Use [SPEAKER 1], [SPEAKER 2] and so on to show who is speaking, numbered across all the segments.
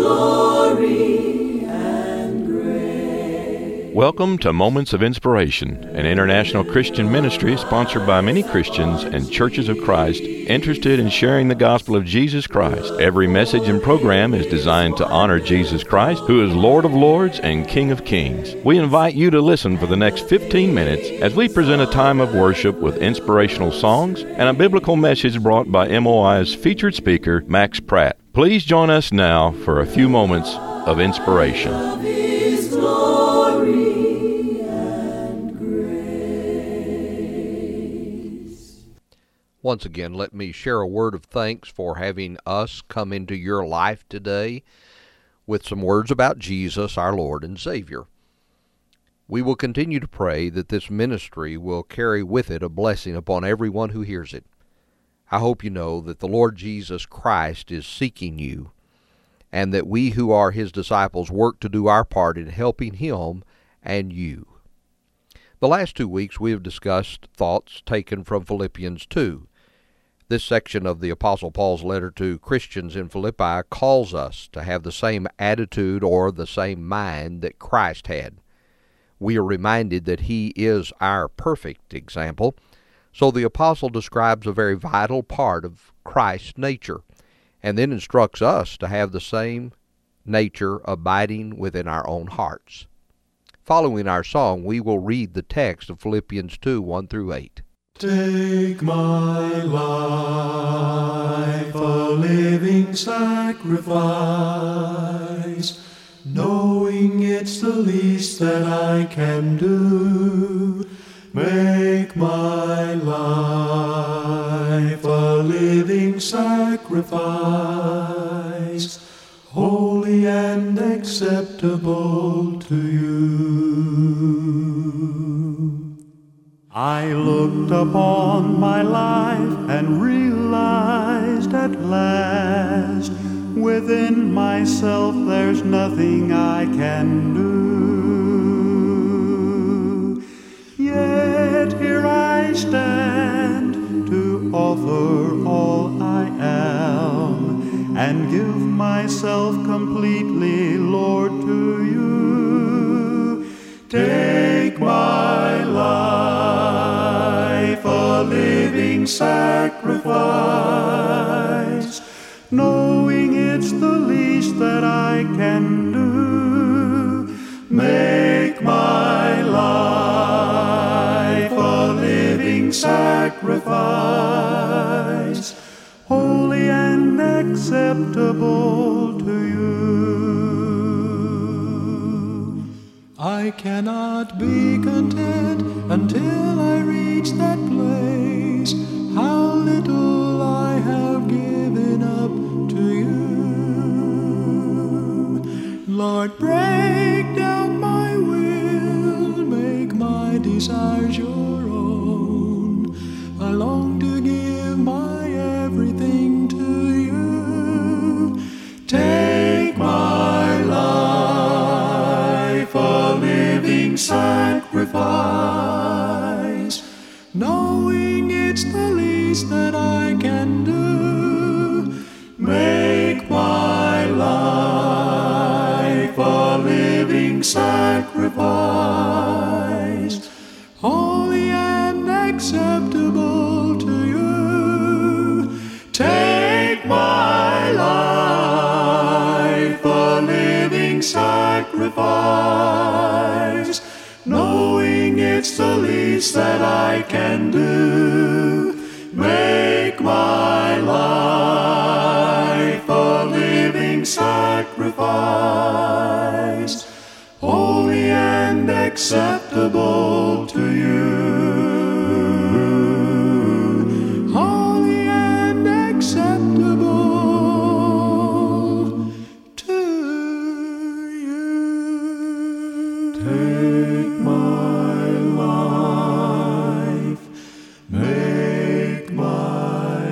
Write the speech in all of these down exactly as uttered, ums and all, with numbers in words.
[SPEAKER 1] glory and grace.
[SPEAKER 2] Welcome to Moments of Inspiration, an international Christian ministry sponsored by many Christians and churches of Christ interested in sharing the gospel of Jesus Christ. Every message and program is designed to honor Jesus Christ, who is Lord of Lords and King of Kings. We invite you to listen for the next fifteen minutes as we present a time of worship with inspirational songs and a biblical message brought by M O I's featured speaker, Max Pratt. Please join us now for a few moments of inspiration.
[SPEAKER 3] Once again, let me share a word of thanks for having us come into your life today with some words about Jesus, our Lord and Savior. We will continue to pray that this ministry will carry with it a blessing upon everyone who hears it. I hope you know that the Lord Jesus Christ is seeking you, and that we who are His disciples work to do our part in helping Him and you. The last two weeks we have discussed thoughts taken from Philippians two. This section of the Apostle Paul's letter to Christians in Philippi calls us to have the same attitude or the same mind that Christ had. We are reminded that He is our perfect example, so the apostle describes a very vital part of Christ's nature, and then instructs us to have the same nature abiding within our own hearts. Following our song, we will read the text of Philippians two, one through eight.
[SPEAKER 1] Take my life, a living sacrifice, knowing it's the least that I can do. Make my life a living sacrifice, holy and acceptable to you. I looked upon my life and realized at last, within myself there's nothing I can do. Yet here I stand to offer all I am, and give myself completely, Lord, to you. Take my life, a living sacrifice, knowing it's the least that I can do. Make my life a living sacrifice, holy and acceptable to you. I cannot be content until I reach that place. How little I have given up to you. Lord, break down my will, make my desires your own. I long to give my everything to you. Take my life, a living sacrifice, knowing it's the least that I can do. Make my life a living sacrifice, holy and acceptable to you. Take my life a living sacrifice, knowing it's the least that I can do. Make my life a living sacrifice, holy and acceptable to you. Holy and acceptable to you. Take my life, make my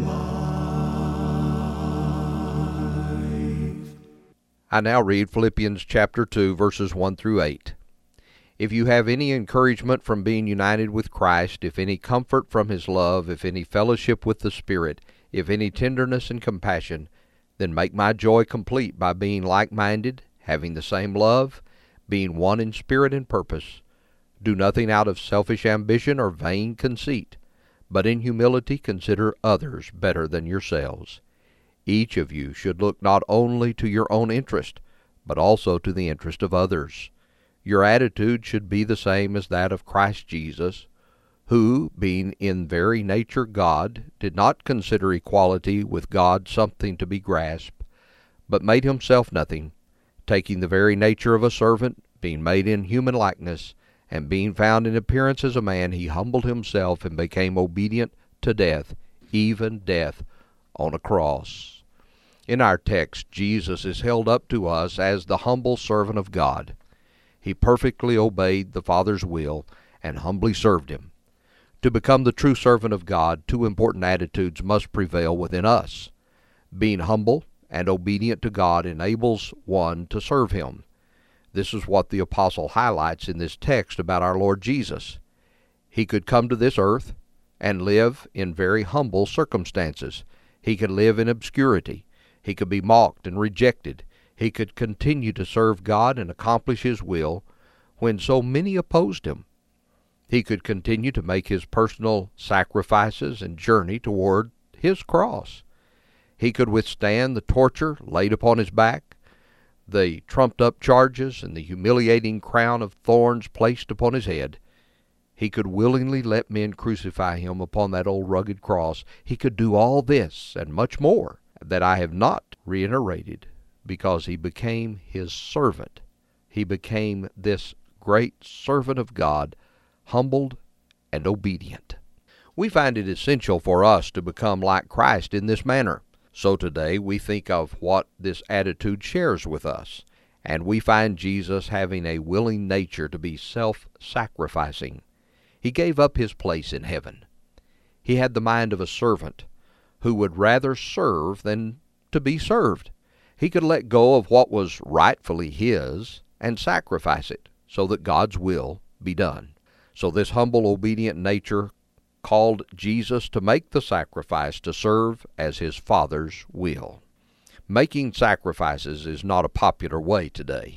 [SPEAKER 1] life.
[SPEAKER 3] I now read Philippians chapter two, verses one through eight. If you have any encouragement from being united with Christ, if any comfort from His love, if any fellowship with the Spirit, if any tenderness and compassion, Then make my joy complete by being like-minded, having the same love, being one in spirit and purpose. Do nothing out of selfish ambition or vain conceit, but in humility consider others better than yourselves. Each of you should look not only to your own interest, but also to the interest of others. Your attitude should be the same as that of Christ Jesus, who, being in very nature God, did not consider equality with God something to be grasped, but made himself nothing, taking the very nature of a servant, being made in human likeness, and being found in appearance as a man, he humbled himself and became obedient to death, even death on a cross. In our text, Jesus is held up to us as the humble servant of God. He perfectly obeyed the Father's will and humbly served him. To become the true servant of God, two important attitudes must prevail within us. Being humble and obedient to God enables one to serve him. This is what the apostle highlights in this text about our Lord Jesus. He could come to this earth and live in very humble circumstances. He could live in obscurity. He could be mocked and rejected. He could continue to serve God and accomplish his will when so many opposed him. He could continue to make his personal sacrifices and journey toward his cross. He could withstand the torture laid upon his back, the trumped-up charges, and the humiliating crown of thorns placed upon his head. He could willingly let men crucify him upon that old rugged cross. He could do all this and much more that I have not reiterated, because he became his servant. He became this great servant of God, humbled and obedient. We find it essential for us to become like Christ in this manner. So today we think of what this attitude shares with us, and we find Jesus having a willing nature to be self-sacrificing. He gave up his place in heaven. He had the mind of a servant who would rather serve than to be served. He could let go of what was rightfully his and sacrifice it so that God's will be done. So this humble, obedient nature called Jesus to make the sacrifice to serve as his Father's will. Making sacrifices is not a popular way today.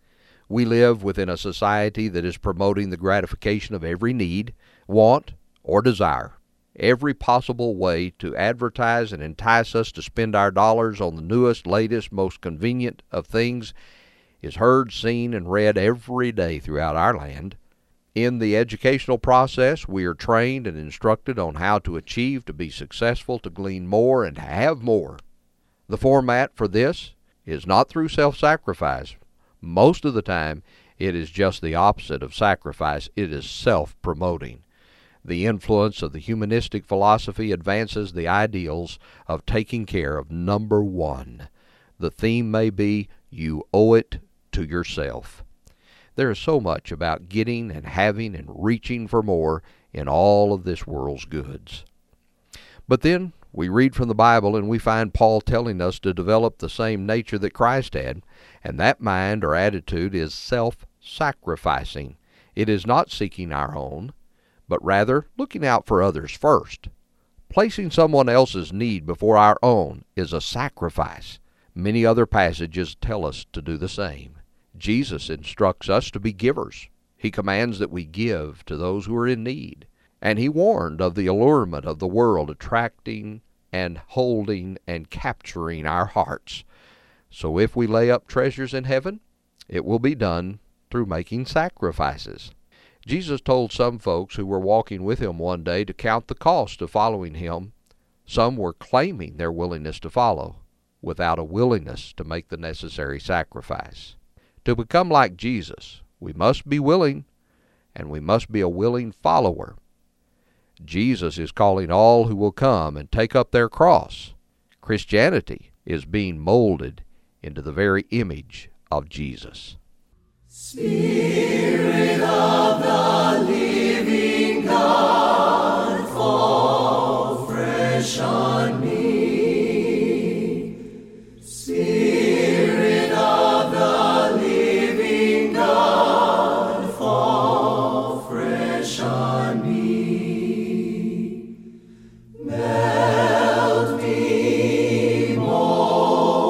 [SPEAKER 3] We live within a society that is promoting the gratification of every need, want, or desire. Every possible way to advertise and entice us to spend our dollars on the newest, latest, most convenient of things is heard, seen, and read every day throughout our land. In the educational process, we are trained and instructed on how to achieve, to be successful, to glean more, and to have more. The format for this is not through self-sacrifice. Most of the time, it is just the opposite of sacrifice. It is self-promoting. The influence of the humanistic philosophy advances the ideals of taking care of number one. The theme may be, you owe it to yourself. There is so much about getting and having and reaching for more in all of this world's goods. But then we read from the Bible and we find Paul telling us to develop the same nature that Christ had, and that mind or attitude is self-sacrificing. It is not seeking our own, but rather looking out for others first. Placing someone else's need before our own is a sacrifice. Many other passages tell us to do the same. Jesus instructs us to be givers. He commands that we give to those who are in need. And he warned of the allurement of the world attracting and holding and capturing our hearts. So if we lay up treasures in heaven, it will be done through making sacrifices. Jesus told some folks who were walking with him one day to count the cost of following him. Some were claiming their willingness to follow without a willingness to make the necessary sacrifice. To become like Jesus, we must be willing, and we must be a willing follower. Jesus is calling all who will come and take up their cross. Christianity is being molded into the very image of Jesus.
[SPEAKER 1] Spirit of the living God, fall fresh on me. Spirit of the living God, fall fresh on me. Melt me, mold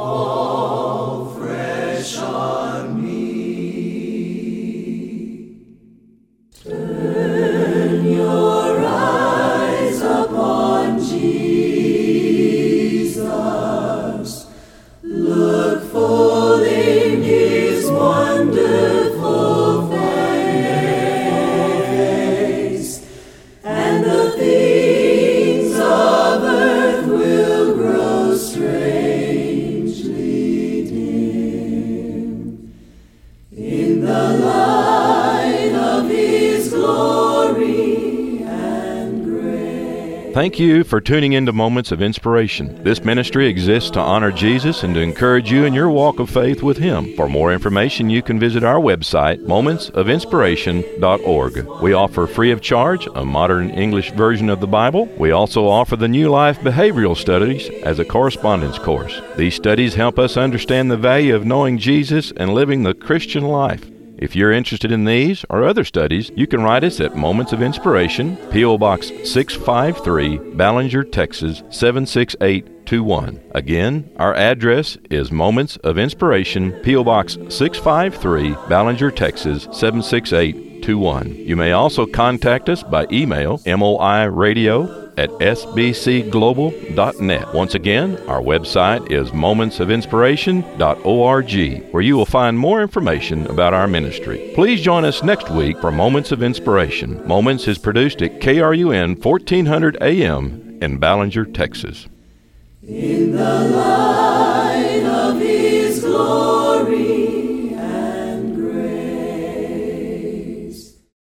[SPEAKER 1] fall fresh on me. Turn your eyes upon Jesus. Look full in His wonderful face, and the things of earth will grow strangely dim in the light of His glory and grace.
[SPEAKER 2] Thank you for tuning into Moments of Inspiration. This ministry exists to honor Jesus and to encourage you in your walk of faith with Him. For more information, you can visit our website, moments of inspiration dot org. We offer free of charge a modern English version of the Bible. We also offer the New Life Behavioral Studies as a correspondence course. These studies help us understand the value of knowing Jesus and living the Christian life. If you're interested in these or other studies, you can write us at Moments of Inspiration, P O. Box six five three, Ballinger, Texas seven six eight two one. Again, our address is Moments of Inspiration, P O. Box six five three, Ballinger, Texas seven six eight two one. You may also contact us by email, moiradio at s b c global dot net. Once again, our website is moments of inspiration dot org, where you will find more information about our ministry. Please join us next week for Moments of Inspiration. Moments is produced at K R U N fourteen hundred A M in Ballinger, Texas.
[SPEAKER 1] In the light of His glory.